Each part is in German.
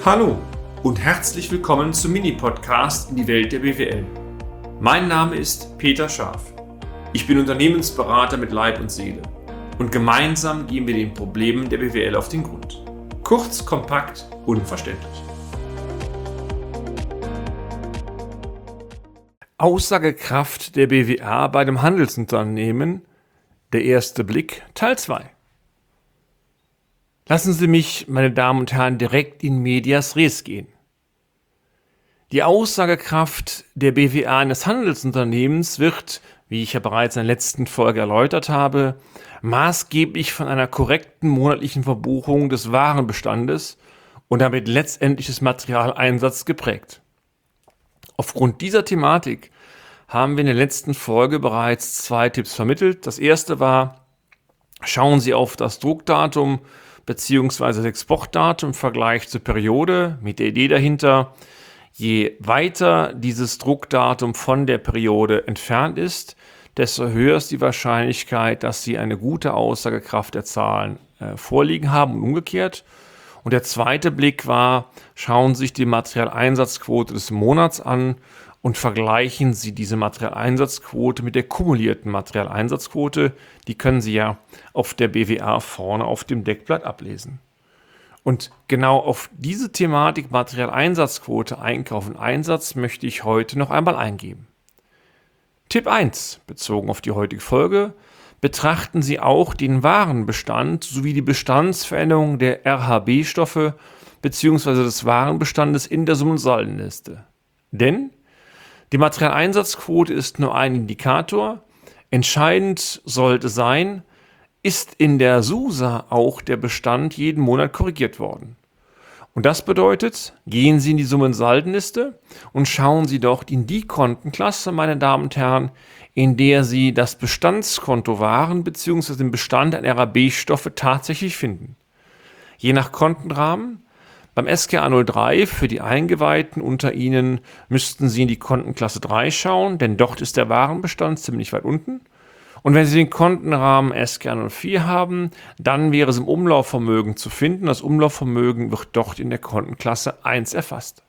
Hallo und herzlich willkommen zum Mini-Podcast in die Welt der BWL. Mein Name ist Peter Scharf. Ich bin Unternehmensberater mit Leib und Seele und gemeinsam gehen wir den Problemen der BWL auf den Grund. Kurz, kompakt, unverständlich. Aussagekraft der BWA bei dem Handelsunternehmen, der erste Blick, Teil 2. Lassen Sie mich, meine Damen und Herren, direkt in medias res gehen. Die Aussagekraft der BWA eines Handelsunternehmens wird, wie ich ja bereits in der letzten Folge erläutert habe, maßgeblich von einer korrekten monatlichen Verbuchung des Warenbestandes und damit letztendlich des Materialeinsatzes geprägt. Aufgrund dieser Thematik haben wir in der letzten Folge bereits 2 Tipps vermittelt. Das erste war, schauen Sie auf das Druckdatum bzw. das Exportdatum im Vergleich zur Periode mit der Idee dahinter, je weiter dieses Druckdatum von der Periode entfernt ist, desto höher ist die Wahrscheinlichkeit, dass Sie eine gute Aussagekraft der Zahlen vorliegen haben und umgekehrt. Und der zweite Blick war, schauen Sie sich die Materialeinsatzquote des Monats an und vergleichen Sie diese Materialeinsatzquote mit der kumulierten Materialeinsatzquote. Die können Sie ja auf der BWA vorne auf dem Deckblatt ablesen. Und genau auf diese Thematik Materialeinsatzquote, Einkauf und Einsatz möchte ich heute noch einmal eingehen. Tipp 1, bezogen auf die heutige Folge, betrachten Sie auch den Warenbestand sowie die Bestandsveränderung der RHB-Stoffe bzw. des Warenbestandes in der Summ- und Saldenliste. Denn die Materialeinsatzquote ist nur ein Indikator. Entscheidend sollte sein, ist in der SUSA auch der Bestand jeden Monat korrigiert worden. Und das bedeutet, gehen Sie in die Summ- und Saldenliste und schauen Sie dort in die Kontenklasse, meine Damen und Herren, in der Sie das Bestandskonto Waren bzw. den Bestand an RHB-Stoffe tatsächlich finden. Je nach Kontenrahmen, beim SKA 03 für die Eingeweihten unter Ihnen müssten Sie in die Kontenklasse 3 schauen, denn dort ist der Warenbestand ziemlich weit unten. Und wenn Sie den Kontenrahmen SKA 04 haben, dann wäre es im Umlaufvermögen zu finden. Das Umlaufvermögen wird dort in der Kontenklasse 1 erfasst.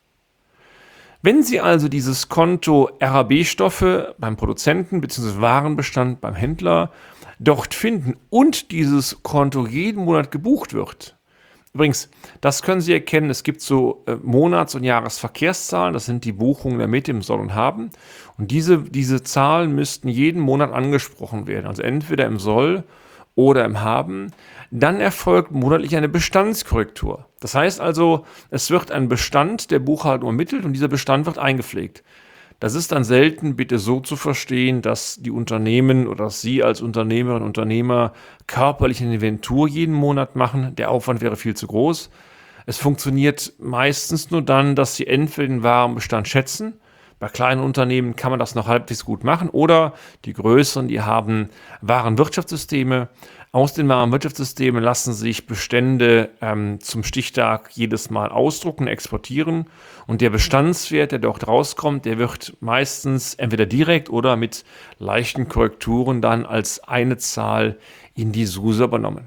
Wenn Sie also dieses Konto RHB-Stoffe beim Produzenten bzw. Warenbestand beim Händler dort finden und dieses Konto jeden Monat gebucht wird, übrigens, das können Sie erkennen, es gibt so Monats- und Jahresverkehrszahlen, das sind die Buchungen der Mitte im Soll und Haben. Und diese Zahlen müssten jeden Monat angesprochen werden, also entweder im Soll oder im Haben. Dann erfolgt monatlich eine Bestandskorrektur. Das heißt also, es wird ein Bestand der Buchhaltung ermittelt und dieser Bestand wird eingepflegt. Das ist dann selten bitte so zu verstehen, dass die Unternehmen oder dass Sie als Unternehmerinnen und Unternehmer körperlich eine Inventur jeden Monat machen. Der Aufwand wäre viel zu groß. Es funktioniert meistens nur dann, dass Sie entweder den Warenbestand schätzen. Bei kleinen Unternehmen kann man das noch halbwegs gut machen. Oder die größeren, die haben Warenwirtschaftssysteme. Aus den Warenwirtschaftssystemen lassen sich Bestände zum Stichtag jedes Mal ausdrucken, exportieren. Und der Bestandswert, der dort rauskommt, der wird meistens entweder direkt oder mit leichten Korrekturen dann als eine Zahl in die SUSA übernommen.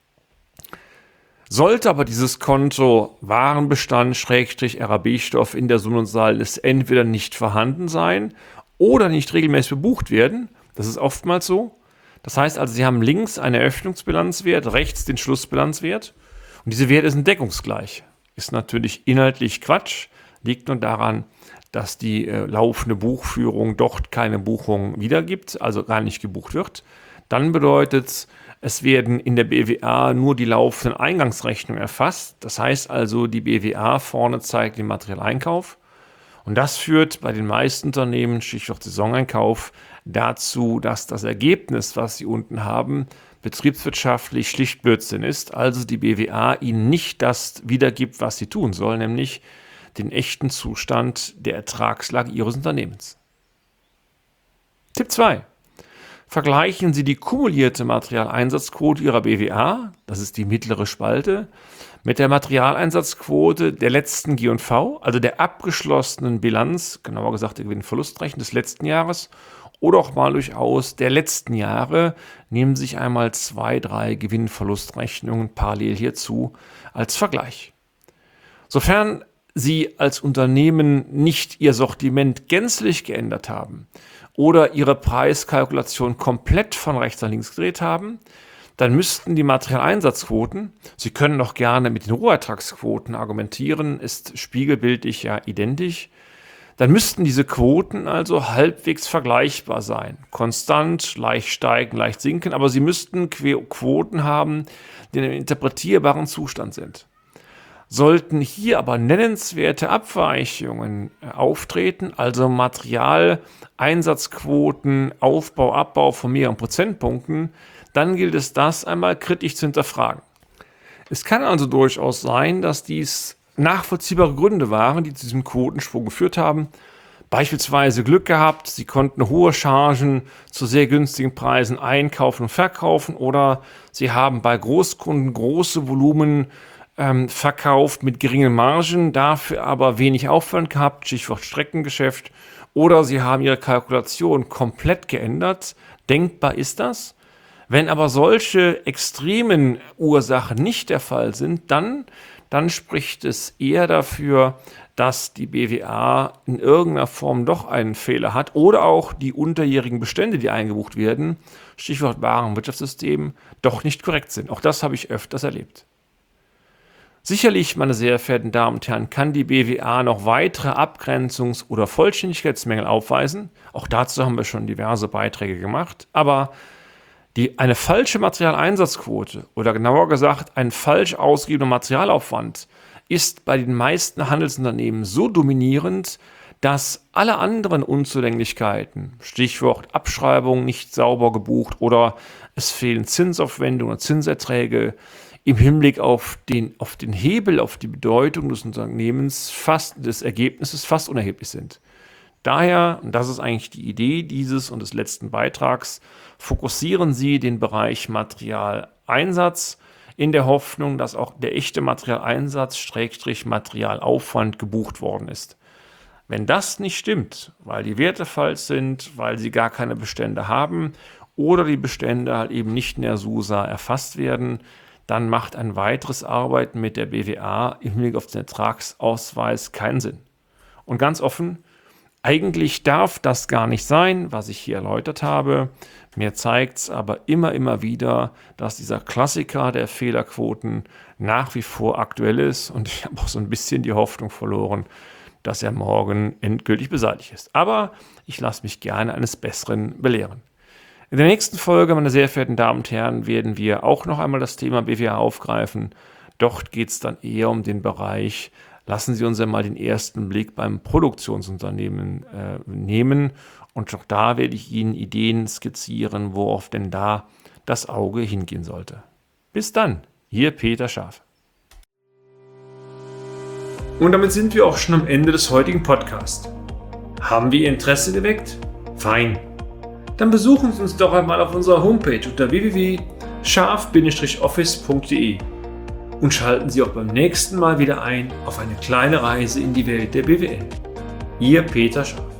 Sollte aber dieses Konto Warenbestand RHB-Stoff in der Summ- und Saldenliste entweder nicht vorhanden sein oder nicht regelmäßig bebucht werden, das ist oftmals so. Das heißt also, Sie haben links einen Eröffnungsbilanzwert, rechts den Schlussbilanzwert und diese Werte sind deckungsgleich. Ist natürlich inhaltlich Quatsch, liegt nur daran, dass die laufende Buchführung dort keine Buchung wiedergibt, also gar nicht gebucht wird. Dann bedeutet es werden in der BWA nur die laufenden Eingangsrechnungen erfasst. Das heißt also, die BWA vorne zeigt den Materialeinkauf. Und das führt bei den meisten Unternehmen, Stichwort Saisoneinkauf, dazu, dass das Ergebnis, was Sie unten haben, betriebswirtschaftlich schlicht Blödsinn ist. Also die BWA Ihnen nicht das wiedergibt, was sie tun soll, nämlich den echten Zustand der Ertragslage Ihres Unternehmens. Tipp 2. Vergleichen Sie die kumulierte Materialeinsatzquote Ihrer BWA, das ist die mittlere Spalte, mit der Materialeinsatzquote der letzten G&V, also der abgeschlossenen Bilanz, genauer gesagt der Gewinn-Verlustrechnung des letzten Jahres, oder auch mal durchaus der letzten Jahre. Nehmen Sie sich einmal 2, 3 Gewinn-Verlustrechnungen parallel hierzu als Vergleich. Sofern Sie als Unternehmen nicht Ihr Sortiment gänzlich geändert haben oder Ihre Preiskalkulation komplett von rechts nach links gedreht haben, dann müssten die Materialeinsatzquoten, Sie können doch gerne mit den Rohertragsquoten argumentieren, ist spiegelbildlich ja identisch, dann müssten diese Quoten also halbwegs vergleichbar sein. Konstant, leicht steigen, leicht sinken, aber Sie müssten Quoten haben, die in einem interpretierbaren Zustand sind. Sollten hier aber nennenswerte Abweichungen auftreten, also Materialeinsatzquoten, Aufbau, Abbau von mehreren Prozentpunkten, dann gilt es, das einmal kritisch zu hinterfragen. Es kann also durchaus sein, dass dies nachvollziehbare Gründe waren, die zu diesem Quotensprung geführt haben. Beispielsweise Glück gehabt, Sie konnten hohe Chargen zu sehr günstigen Preisen einkaufen und verkaufen, oder Sie haben bei Großkunden große Volumen verkauft mit geringen Margen, dafür aber wenig Aufwand gehabt, Stichwort Streckengeschäft, oder Sie haben Ihre Kalkulation komplett geändert. Denkbar ist das. Wenn aber solche extremen Ursachen nicht der Fall sind, dann spricht es eher dafür, dass die BWA in irgendeiner Form doch einen Fehler hat oder auch die unterjährigen Bestände, die eingebucht werden, Stichwort Warenwirtschaftssystem, doch nicht korrekt sind. Auch das habe ich öfters erlebt. Sicherlich, meine sehr verehrten Damen und Herren, kann die BWA noch weitere Abgrenzungs- oder Vollständigkeitsmängel aufweisen. Auch dazu haben wir schon diverse Beiträge gemacht. Aber eine falsche Materialeinsatzquote oder genauer gesagt ein falsch ausgegebener Materialaufwand ist bei den meisten Handelsunternehmen so dominierend, dass alle anderen Unzulänglichkeiten, Stichwort Abschreibung nicht sauber gebucht oder es fehlen Zinsaufwendungen und Zinserträge, im Hinblick auf den Hebel, auf die Bedeutung des Unternehmens, des Ergebnisses fast unerheblich sind. Daher, und das ist eigentlich die Idee dieses und des letzten Beitrags, fokussieren Sie den Bereich Materialeinsatz in der Hoffnung, dass auch der echte Materialeinsatz / Materialaufwand gebucht worden ist. Wenn das nicht stimmt, weil die Werte falsch sind, weil Sie gar keine Bestände haben oder die Bestände halt eben nicht in der SUSA erfasst werden, dann macht ein weiteres Arbeiten mit der BWA im Hinblick auf den Ertragsausweis keinen Sinn. Und ganz offen, eigentlich darf das gar nicht sein, was ich hier erläutert habe. Mir zeigt es aber immer wieder, dass dieser Klassiker der Fehlerquoten nach wie vor aktuell ist. Und ich habe auch so ein bisschen die Hoffnung verloren, dass er morgen endgültig beseitigt ist. Aber ich lasse mich gerne eines Besseren belehren. In der nächsten Folge, meine sehr verehrten Damen und Herren, werden wir auch noch einmal das Thema BWA aufgreifen. Dort geht es dann eher um den Bereich, lassen Sie uns einmal den ersten Blick beim Produktionsunternehmen nehmen. Und auch da werde ich Ihnen Ideen skizzieren, worauf denn da das Auge hingehen sollte. Bis dann, Ihr Peter Scharf. Und damit sind wir auch schon am Ende des heutigen Podcasts. Haben wir Ihr Interesse geweckt? Fein. Dann besuchen Sie uns doch einmal auf unserer Homepage unter www.scharf-office.de und schalten Sie auch beim nächsten Mal wieder ein auf eine kleine Reise in die Welt der BWL. Ihr Peter Scharf.